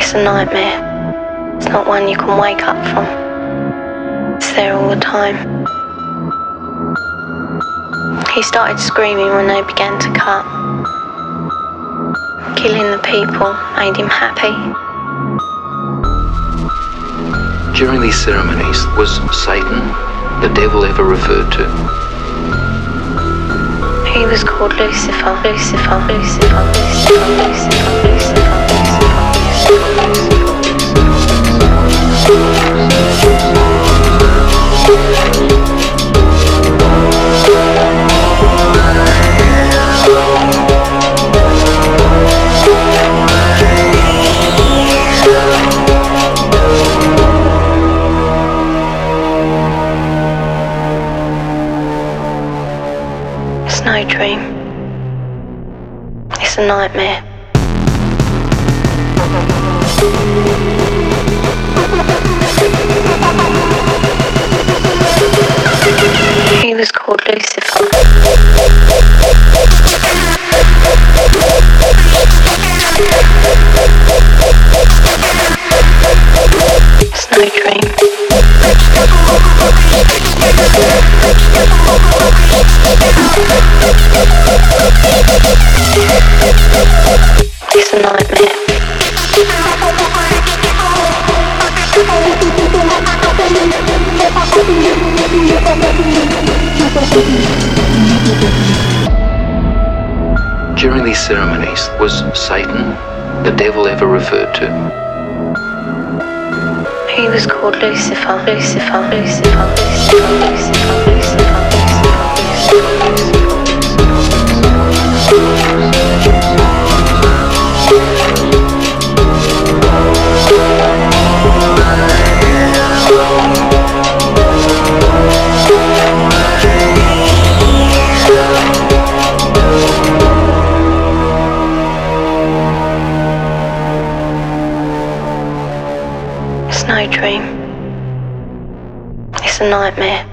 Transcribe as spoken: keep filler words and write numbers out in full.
It's a nightmare. It's not one you can wake up from. It's there all the time. He started screaming when they began to cut. Killing the people made him happy. During these ceremonies, was Satan the devil ever referred to? He was called Lucifer, Lucifer, Lucifer, Lucifer, Lucifer, Lucifer, It's no dream. It's a nightmare. He was called Lucifer. It's no dream. It's a nightmare. During these ceremonies, was Satan the devil ever referred to? He was called Lucifer, Lucifer, Lucifer, Lucifer, Lucifer, Lucifer, It's no dream. It's a nightmare.